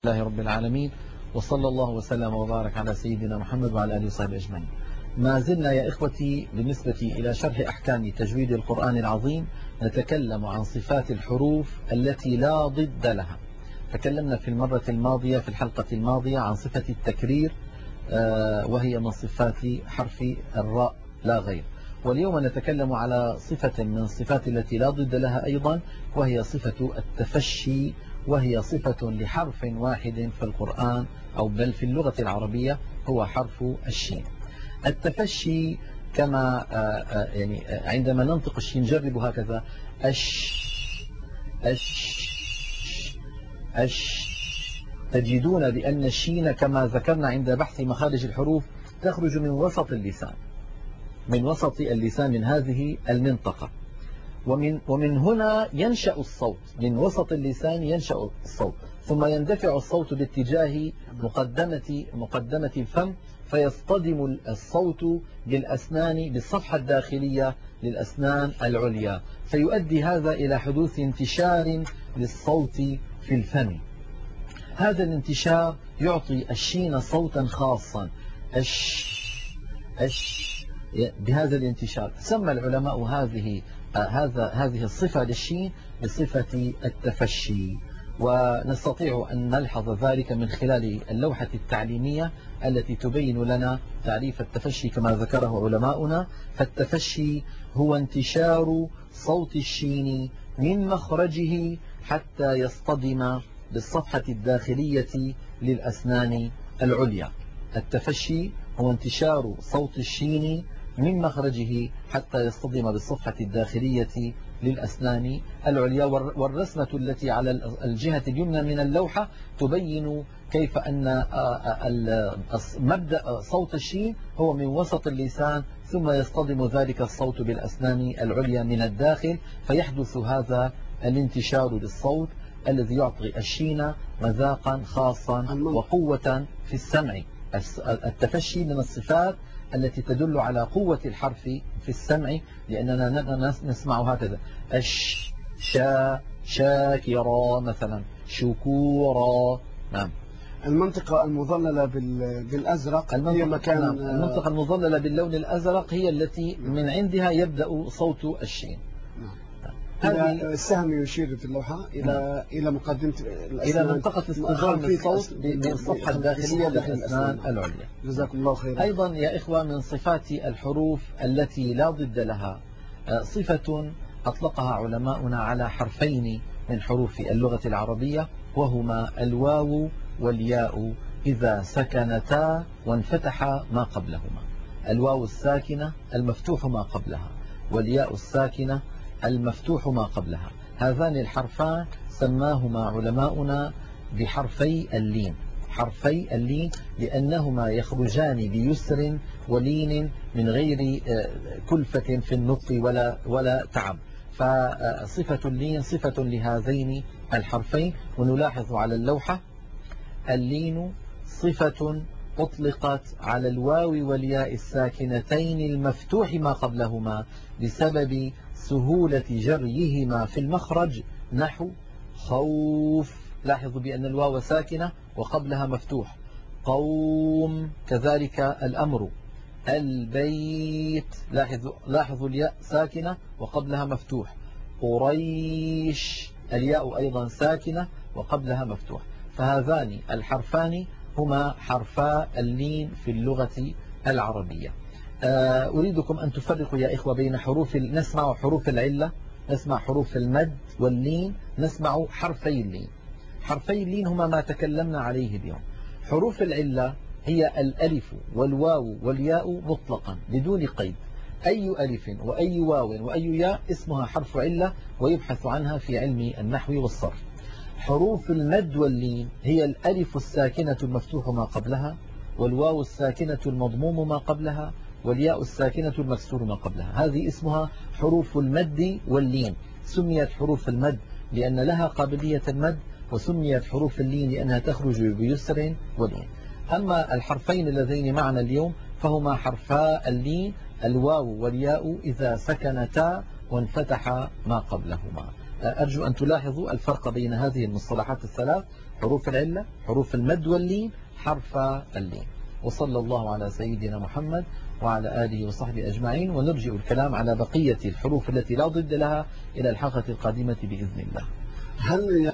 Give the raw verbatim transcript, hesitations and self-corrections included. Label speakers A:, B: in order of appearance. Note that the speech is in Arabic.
A: لله رب العالمين، وصلى الله وسلم وبارك على سيدنا محمد وعلى آله وصحبه أجمعين. ما زلنا يا إخوتي بالنسبة إلى شرح أحكام تجويد القرآن العظيم نتكلم عن صفات الحروف التي لا ضد لها. تكلمنا في المرة الماضية في الحلقة الماضية عن صفة التكرير، وهي من صفات حرف الراء لا غير. واليوم نتكلم على صفة من الصفات التي لا ضد لها أيضا، وهي صفة التفشي، وهي صفة لحرف واحد في القرآن أو بل في اللغة العربية، هو حرف الشين. التفشي كما يعني عندما ننطق الشين نجرب هكذا: أش أش أش. تجدون بأن الشين كما ذكرنا عند بحث مخارج الحروف تخرج من وسط اللسان، من وسط اللسان، من هذه المنطقة، ومن ومن هنا ينشأ الصوت، من وسط اللسان ينشأ الصوت، ثم يندفع الصوت باتجاه مقدمة مقدمة الفم، فيصطدم الصوت بالأسنان بالصفحة الداخلية للأسنان العليا، فيؤدي هذا إلى حدوث انتشار للصوت في الفم. هذا الانتشار يعطي الشين صوتا خاصا، أش أش، بهذا الانتشار. سمى العلماء هذه هذا هذه الصفة للشين بصفة التفشي، ونستطيع أن نلحظ ذلك من خلال اللوحة التعليمية التي تبين لنا تعريف التفشي كما ذكره علماؤنا. فالتفشي هو انتشار صوت الشين من مخرجه حتى يصطدم بالصفحة الداخلية للأسنان العليا. التفشي هو انتشار صوت الشين من مخرجه حتى يصطدم بالصفحة الداخلية للأسنان العليا. والرسمة التي على الجهة اليمنى من اللوحة تبين كيف أن مبدأ صوت الشين هو من وسط اللسان، ثم يصطدم ذلك الصوت بالأسنان العليا من الداخل، فيحدث هذا الانتشار للصوت الذي يعطي الشين مذاقا خاصا وقوة في السمع. التفشي من الصفات التي تدل على قوة الحرف في السمع، لأننا نسمع هكذا: أش شا شاكرا مثلا، شكورا. نعم.
B: المنطقة المظللة بالأزرق هي مكان
A: نعم. المنطقة المظللة باللون الأزرق هي التي من عندها يبدأ صوت الشين.
B: نعم. هذه السهم يشير في اللوحة إلى نعم. إلى مقدمة
A: الأسنان، إلى منطقة اصطدام الصوت بالصفحة الداخلية للأسنان العليا.
B: جزاكم الله خيرا.
A: أيضا يا إخوة من صفات الحروف التي لا ضد لها صفة أطلقها علماؤنا على حرفين من حروف اللغة العربية، وهما الواو والياء إذا سكنتا وانفتح ما قبلهما. الواو الساكنة المفتوح ما قبلها، والياء الساكنة المفتوح ما قبلها. هذان الحرفان سماهما علماؤنا بحرفي اللين، حرفي اللين، لأنهما يخرجان بيسر ولين من غير كلفة في النطق ولا ولا تعب. فصفة اللين صفة لهذين الحرفين. ونلاحظ على اللوحة اللين صفة أطلقت على الواو والياء الساكنتين المفتوح ما قبلهما بسبب سهولة جريهما في المخرج، نحو خوف. لاحظوا بأن الواو ساكنة وقبلها مفتوح. قوم كذلك الأمر. البيت لاحظوا لاحظوا الياء ساكنة وقبلها مفتوح. قريش الياء أيضا ساكنة وقبلها مفتوح. فهذان الحرفان هما حرفا اللين في اللغة العربية. أريدكم أن تفرقوا يا إخوة بين حروف، نسمع حروف العلة، نسمع حروف المد واللين، نسمع حرفي اللين. حرفي اللين هما ما تكلمنا عليه اليوم. حروف العلة هي الألف والواو والياء مطلقا بدون قيد. أي ألف وأي واو وأي ياء اسمها حرف علة، ويبحث عنها في علم النحو والصرف. حروف المد واللين هي الألف الساكنة المفتوح ما قبلها، والواو الساكنة المضموم ما قبلها، والياء الساكنة المكسور ما قبلها. هذه اسمها حروف المد واللين. سميت حروف المد لأن لها قابلية المد، وسميت حروف اللين لأنها تخرج بيسر ولين. أما الحرفين اللذين معنا اليوم فهما حرفا اللين، الواو والياء إذا سكنتا وانفتح ما قبلهما. أرجو أن تلاحظوا الفرق بين هذه المصطلحات الثلاث، حروف العلة، حروف المد واللين، حرف اللين. وصلى الله على سيدنا محمد وعلى آله وصحبه أجمعين. ونرجع الكلام على بقية الحروف التي لا ضد لها إلى الحلقة القادمة بإذن الله.
B: هل